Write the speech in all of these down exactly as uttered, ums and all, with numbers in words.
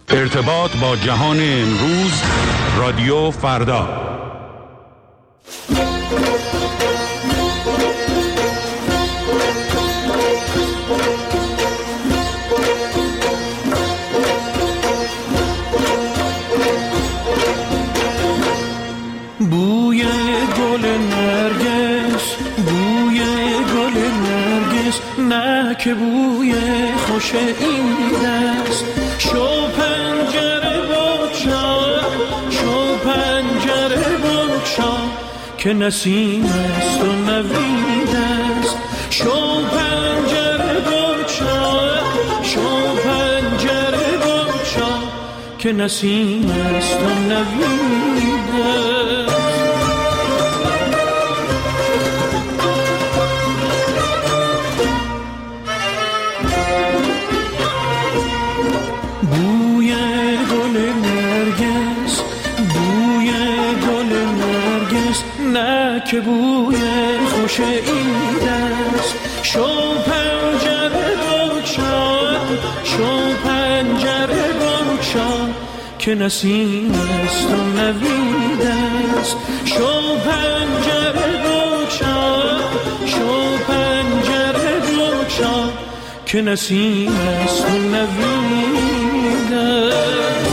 ارتباط با جهان امروز، رادیو فردا. بوی گل نرگس، بوی گل نرگس، نه که بوی خوش این است. شو پنجره بگشا، شو پنجره بگشا، که نسیم است و نوید است. شو پنجره بگشا، شو پنجره بگشا، که نسیم است و نوید است. بوی گل نرگس، بوی گل نرگس، نه که بوی خوش عید است. شو پنجره بگشا، شو پنجره بگشا، که نسیم است و نوید است. شو پنجره بگشا، شو پنجره بگشا، که نسیم است و نوید است.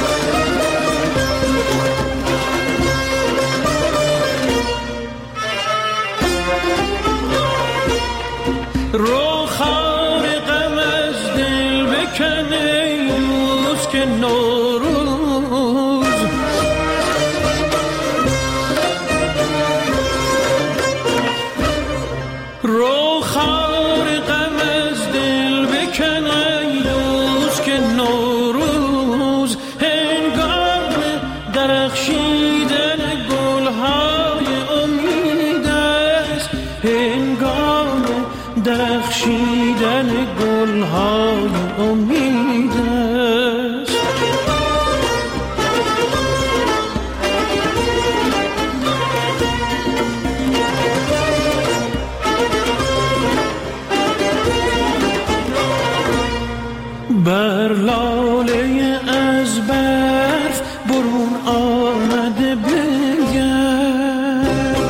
رو خار غم از دل بکن ای دوست، که نوروز رو خار غم از دل بکن ای دوست، که نوروز هنگام درخشیدن گلهای امید است. هنگام درخشیدن گلهای امید است. بر لاله از برف برون آمده بنگر،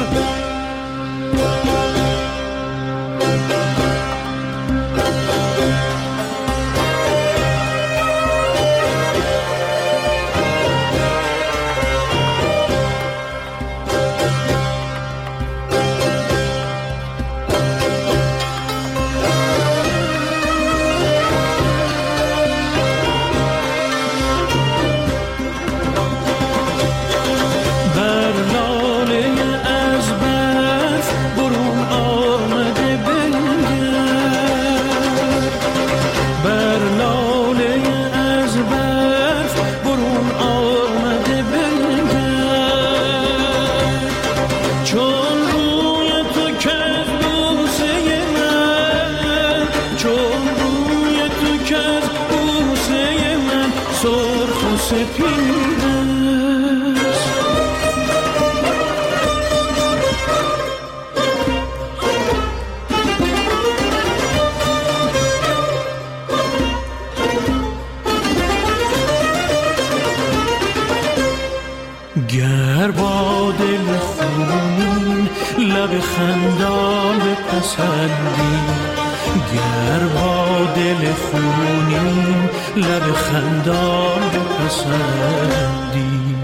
گر با دل خونین لب خندان بپسندی، گر با دل خونین لب خندان بپسندی.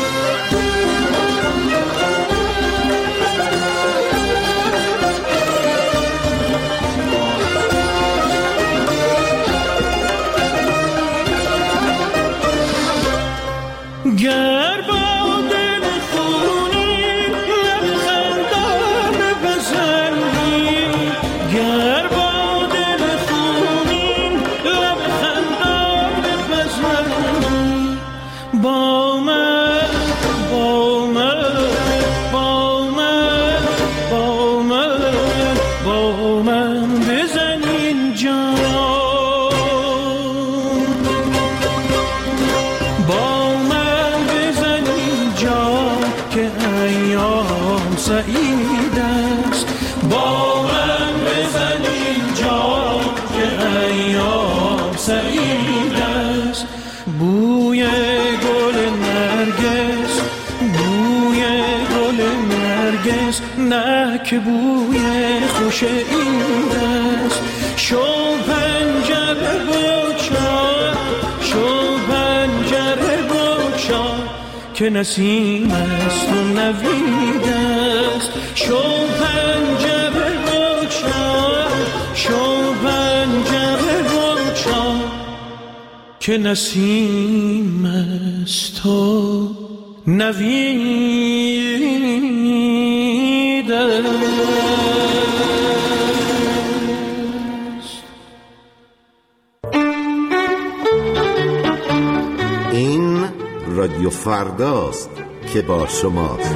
گر با دل خونین لب خندان بپسندی، گر با دل خونین لب خندان بپسندی، با من با من با من با من با من بزن اینجا، با من بزن اینجا که ایام سعید است. با من بزن اینجا که ایام سعید است. نه که بوی خوش این دست. شو پنجره بگشا، شو پنجره بگشا که نسیم است و نوید است. شو پنجره بگشا، شو پنجره بگشا که نسیم است و نوید است. این رادیو فرداست که با شماست.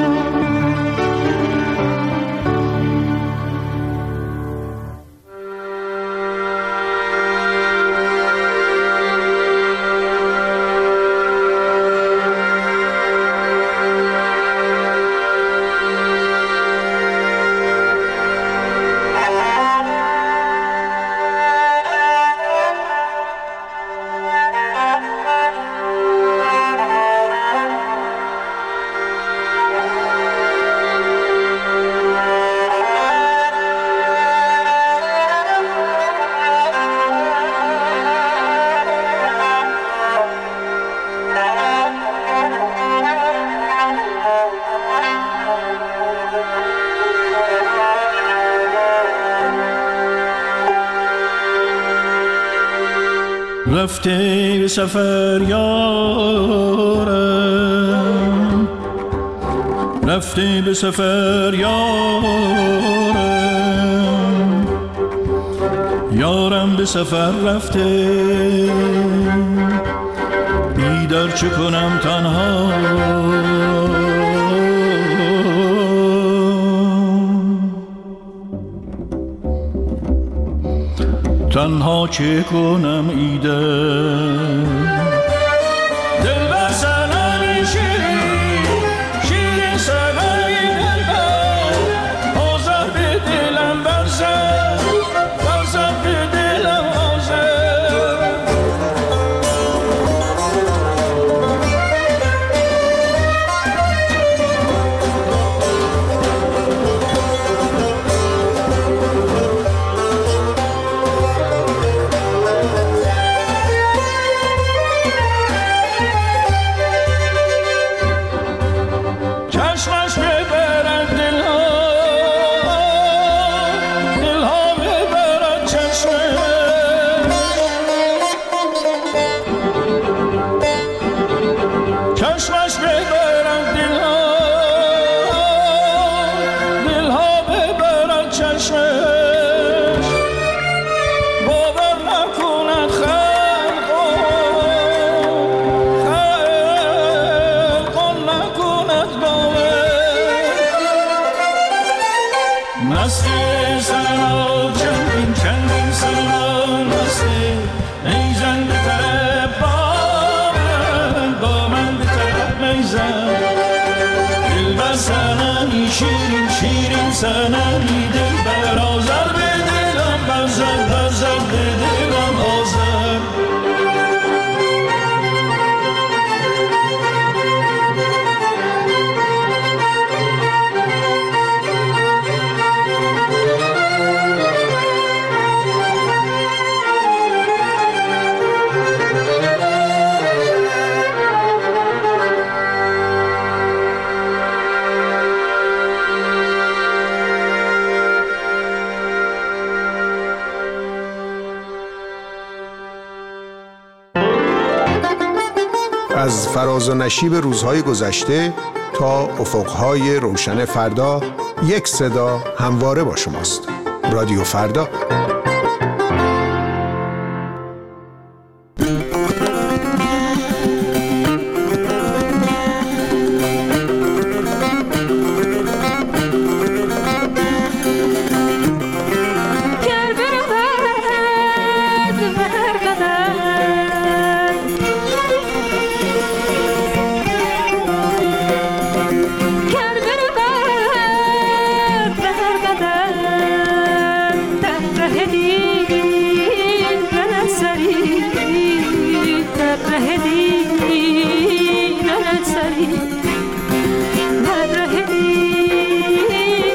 رفته به سفر یارم، رفته به سفر یارم، یارم به سفر رفته، بیدار چه کنم تنها. تنها چه کنم ایده دل بر سنمی شیرین، شیرین سنمی دل بر آزر به دلم برزد، برزد به دلم آزر. شیرین شیرین سنمی دل بر آزر به دلم برزد، برزد به دلم آزر. از فراز و نشیب روزهای گذشته تا افقهای روشن فردا، یک صدا همواره با شماست. رادیو فردا. در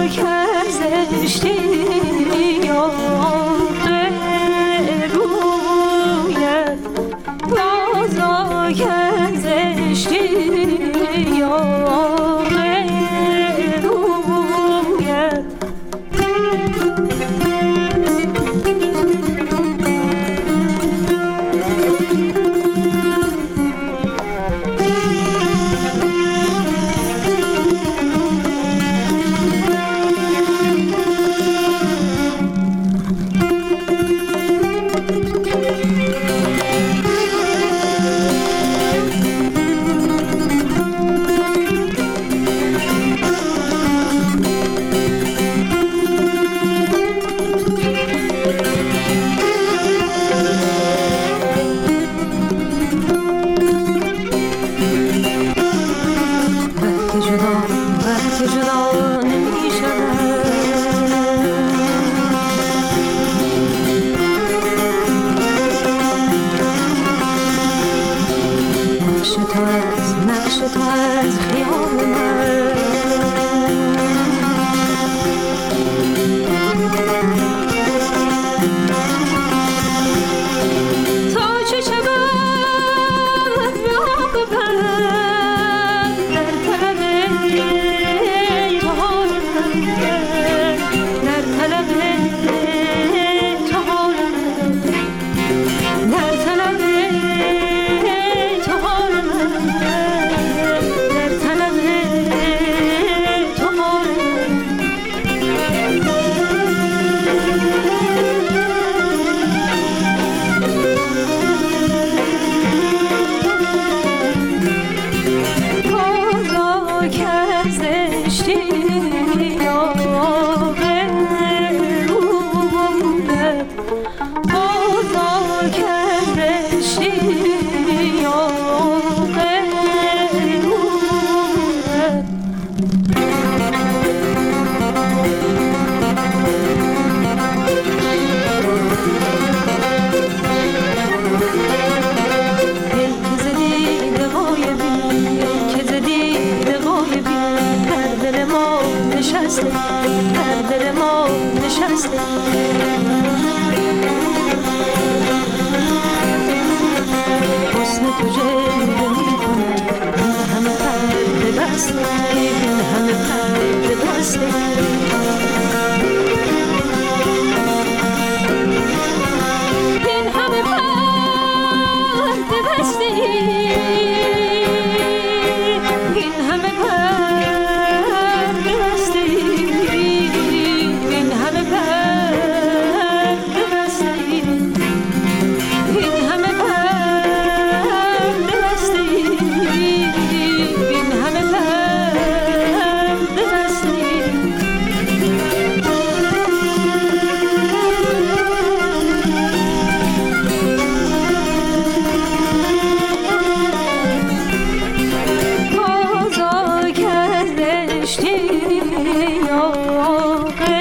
اشتی یا